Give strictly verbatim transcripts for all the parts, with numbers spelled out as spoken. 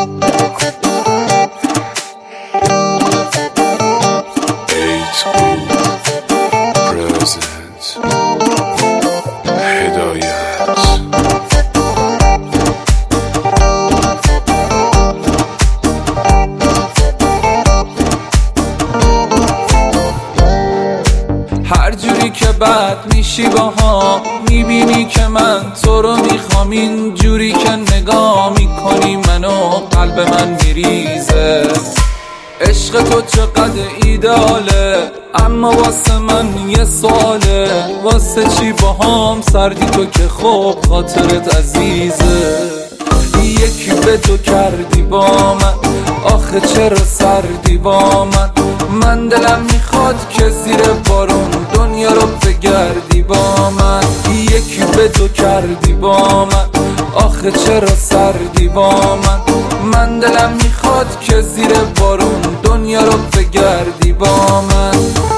هر جوری که بد میشی باها میبینی که من تو رو میخوام، این جوری که نگاه میکنی منو قلب من میریزه. عشق تو چقدر ایداله اما واسه من یه سواله، واسه چی باهام سردی تو که خوب خاطرت عزیزه. یکی به تو کردی با من آخه چرا سردی با من، من دلم میخواد که زیر بارون دنیا رو بگردی با من. یکی به تو کردی با من آخه چرا سردی با من، من دلم میخواد که زیر بارون دنیا رو بگردی با من.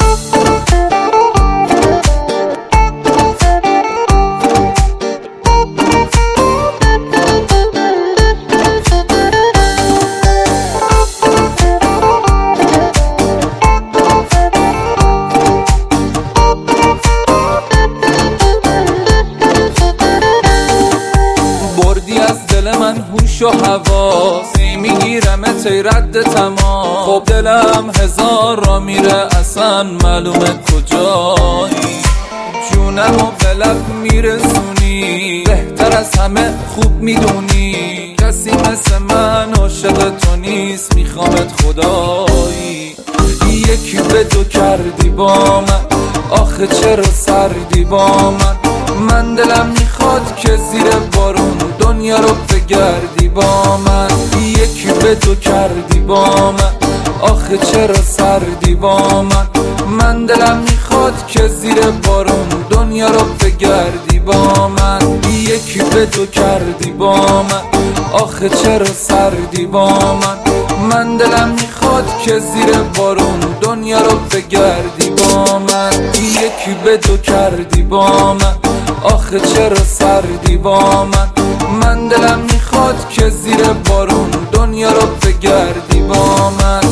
از دل من هوش و حواس میگیرم تی رد تمام، خب دلم هزار را میره اصلا معلومه کجایی. جونم و به لب میرسونی بهتر از همه خوب میدونی، کسی مثل من عاشق تو نیست میخوامت خدایی. یکی به تو کردی با من آخه چرا سردی با من، من دلم میخواد که زیر بارون دنیا رو بگردی با من. یکی به تو کردی با من آخه چرا سردی با من، من دلم میخواد که زیر بارون دنیا رو بگردی با من. یکی به تو کردی با من آخه چرا سردی با من، من دلم میخواد که زیر بارون دنیا رو بگردی با من. یکی به تو کردی با من آخه چرا سردی با من، من دلم میخواد که زیر بارون دنیا رو بگردی با من.